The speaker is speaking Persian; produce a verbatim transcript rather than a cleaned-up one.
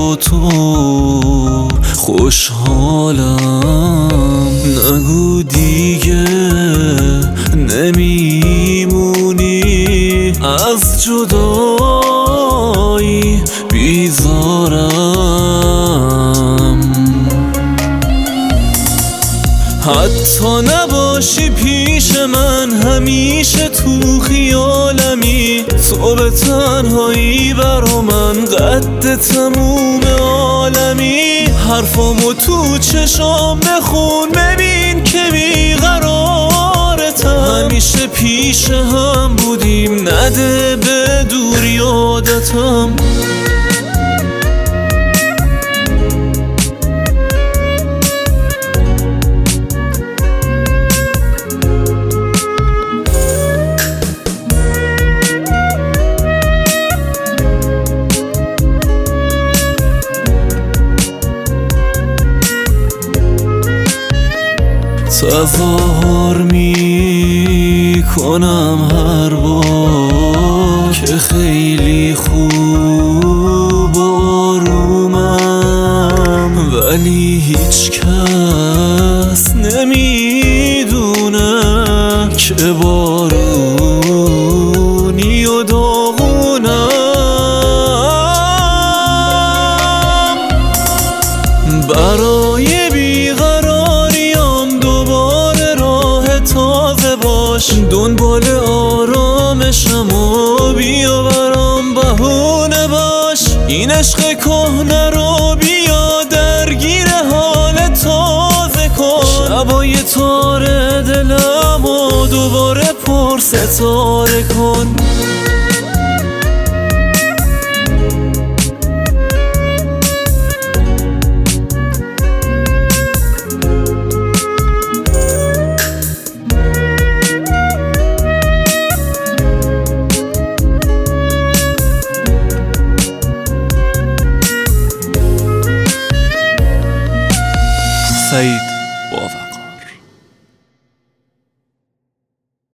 با تو خوشحالم. نگو دیگه نمیمونی از جدایی بیزارم. حتی نباشی پیش من همیشه تو خیالمی، تو به تنهایی برا من قد تموم عالمی. حرفامو تو چشام بخون ببین که بیقرارتم. همیشه پیش هم بودیم نده به دور یادتم. تظاهر می کنم هر بار که خیلی خوب آرومم، ولی هیچ کس نمیدونه که بارونی و داغونم. برای بیقراریام دوباره راه تازه باش، دنبال آرامشم و بیا برام بهونه باش. این عشق کهنه رو بیا درگیر حال تازه کن. شبای تار دلم و دوباره پر ستاره کن.